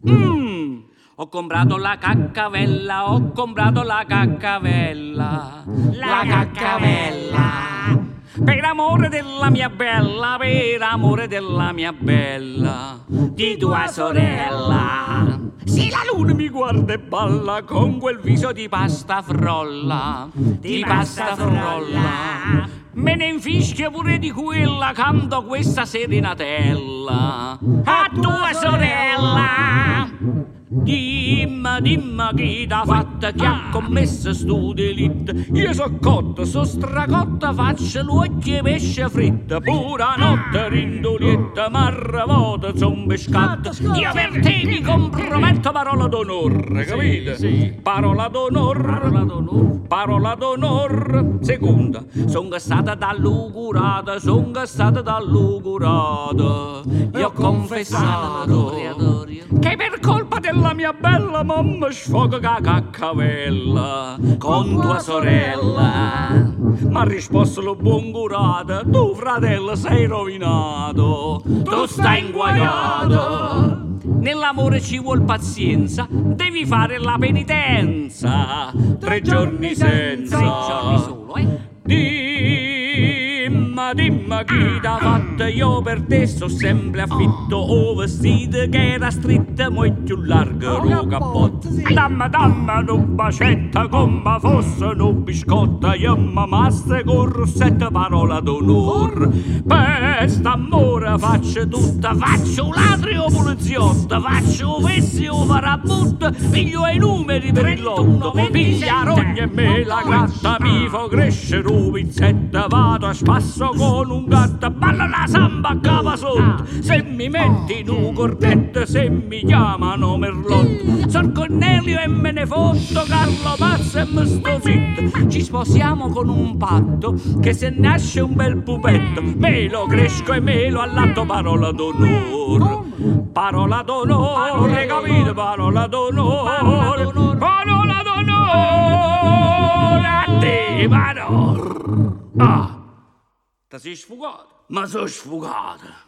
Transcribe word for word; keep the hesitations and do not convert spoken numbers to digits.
Mm. Ho comprato la caccavella, ho comprato la caccavella, la caccavella. Per amore della mia bella, per amore della mia bella, di tua sorella. Sì, la luna mi guarda e balla con quel viso di pasta frolla, di pasta frolla. Me ne infischio pure di quella, canto questa serenatella a tua sorella. Dimma, dimma chi t'ha fatta, chi ha commesso stu delitto. Io so cotta, so stracotta, faccio l'occhio e pesce fritta. Pura notte rindolietta, marravota, son pescatta. Io per te mi comprometto, parola d'onore, capite? Sì, sì. Parola d'onore, Parola d'onore. parola d'onore. Seconda, son stata dall'ugurata, son stata dall'ugurata. Gli ho confessato che per colpa della mia bella mamma sfoga ca caccavella con tua sorella. Ma ha risposto lo buon curata, tu fratello sei rovinato, tu stai inguaiato. Nell'amore ci vuol pazienza, devi fare la penitenza. Tre giorni senza. Tre giorni solo, eh? Dimma, dimma chi t'ha fatta, io per te so sempre affitto. O vestito che era stretta, mo' più largo lo cappotto. Damma, damma un bacetta come fosse un biscotto. Io m'amasse con rossetta, parola d'onore. Per st'amore faccio tutta, faccio un ladro o poliziotto, faccio un vessi o farabutto, piglio i numeri per il lotto, piglia rogna e me la gratta, mi fa crescere un pizzetta, vado a spasso con un gatto, balla la samba a capa sotto, se mi metti in un cornetto, se mi chiamano Merlotto, Sor Cornelio e me ne fotto, Carlo Pazzo e me sto zitto, ci sposiamo con un patto, che se nasce un bel pupetto, me lo cresco e me lo allatto, parola d'onore, parola d'onore, capito? Parola d'onore, parola d'onore, a te, parola. Ah, ti sei sfugato? Ma sono sfugato.